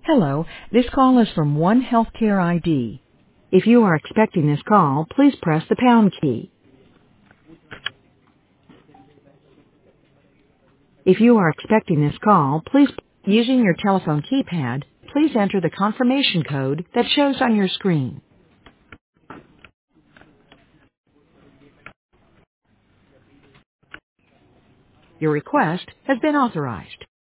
Hello, this call is from One Healthcare ID. If you are expecting this call, please press the pound key. If you are expecting this call, using your telephone keypad, please enter the confirmation code that shows on your screen. Your request has been authorized.